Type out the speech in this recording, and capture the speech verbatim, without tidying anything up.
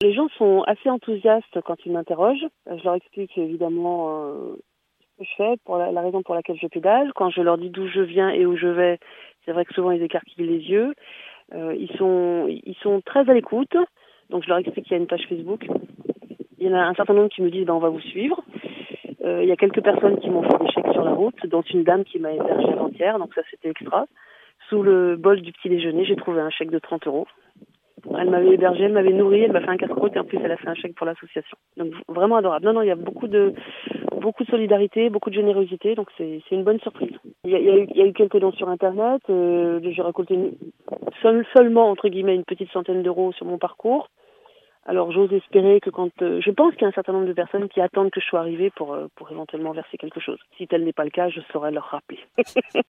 Les gens sont assez enthousiastes quand ils m'interrogent. Je leur explique évidemment euh, ce que je fais, pour la, la raison pour laquelle je pédale. Quand je leur dis d'où je viens et où je vais, c'est vrai que souvent ils écarquillent les yeux. Euh, ils sont, ils sont très à l'écoute. Donc je leur explique qu'il y a une page Facebook. Il y en a un certain nombre qui me disent ben, on va vous suivre. Euh, il y a quelques personnes qui m'ont fait des chèques sur la route, dont une dame qui m'a hébergée avant-hier, donc ça c'était extra. Sous le bol du petit déjeuner, j'ai trouvé un chèque de trente euros. Elle m'avait hébergée, elle m'avait nourrie, elle m'a fait un casse-croûte et en plus elle a fait un chèque pour l'association. Donc vraiment adorable. Non, non, il y a beaucoup de beaucoup de solidarité, beaucoup de générosité, donc c'est, c'est une bonne surprise. Il y a, il y a, eu, il y a eu quelques dons sur Internet, euh, j'ai récolté une, seul, seulement, entre guillemets, une petite centaine d'euros sur mon parcours. Alors j'ose espérer que quand... Euh, je pense qu'il y a un certain nombre de personnes qui attendent que je sois arrivée pour, euh, pour éventuellement verser quelque chose. Si tel n'est pas le cas, je saurai leur rappeler.